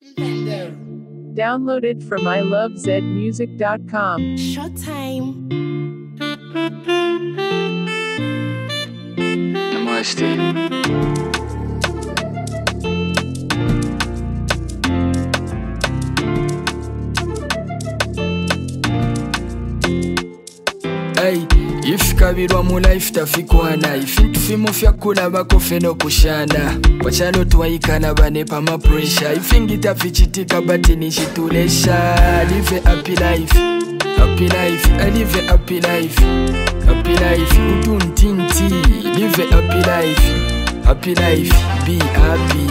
Downloaded from ilovezmusic.com. Showtime. Namaste. Hey, ifukabirwa mu life tafikwana ifintu fimo fyakulabako feno kushana wachalo twayikana banepa ma pressure ifingita fichitika bati nishitulesha live happy life, happy life, I live a happy life, happy life, utuntinti live a happy life, happy life, be happy.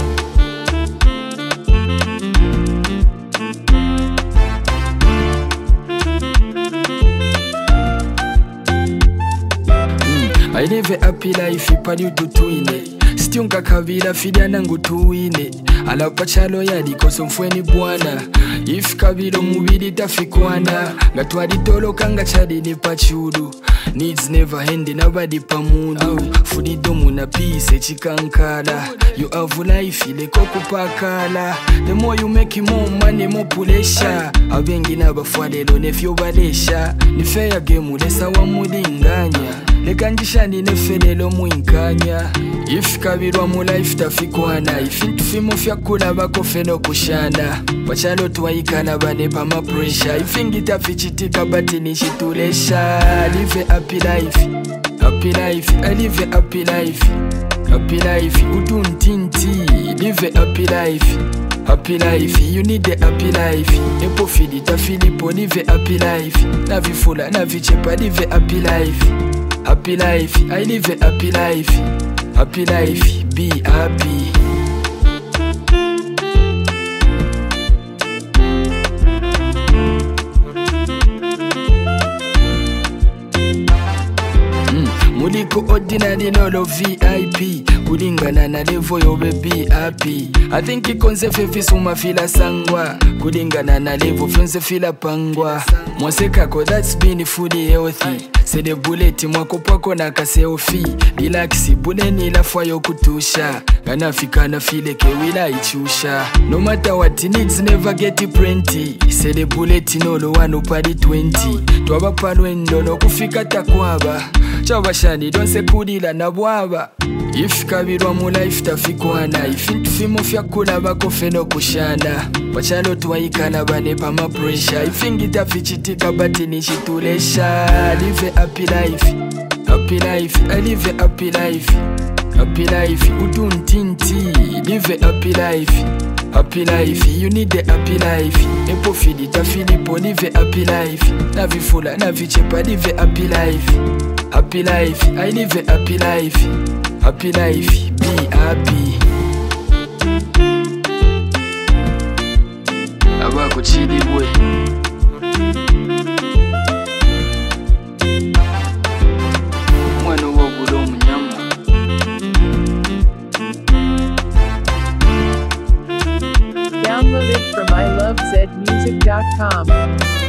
I live a happy life, ipali ututuine Stiunga kabila fidiana ngutuine Alapa chalo yadi koso mfweni buwana If kabilo mubili tafikwana Gatwadi tolo kanga chadi ni pachudu Needs never end, nobody pamudu Fudidomu na peace, chikankala You have life, ile koku pakala The more you make more money, more pulesha Abengi nabafwadelo nefyo balesha Ni fair game, lesa wa mulinganya Lekanjisha ni nefelelo muinkanya If kabirwa mu life tafikwana Ifintu fimo fyakula bako feno kushana Wachalo twayikana banepa ma pressure Ifingita fichitika bati nishitulesha Live a happy life, happy life, I live a happy life, happy life, utuntinti Live a happy life, happy life, you need a happy life Epo fidita filipo live a happy life Navifula navichepa live a happy life, happy life, I live a happy life, happy life, be happy. Muliko ordinary lolo VIP Kulingana na level yobe be happy I think ikonze fefi suma fila sangwa Kulingana na level fionze fila pangwa Mwasekako that's been fully healthy Sede buleti mwako pako na kaseofi Relaxi buleni la fwa yo kutusha Ganafika na file ke wila ichusha No matter what needs never get plenty Sede buleti nolo wano padi 20 Tuwaba palwendo no kufika takwaba Chabashani donse kudila na bwaba If kabirwa mu life tafikwana Ifintu fimo fyakula bako feno kushana Wachalo twayikana banepa ma pressure Ifingita fichitika bati nishitulesha Live a happy life, happy life, I live a happy life, happy life, utuntinti Live a happy life, happy life, you need a happy life Epo fidita filipo live a happy life Navifula navichepa live a happy life, happy life, I live a happy life, happy life, be happy. Abako chidi boy Mwana wabulo mnyama Downloaded from ilovezmusic.com.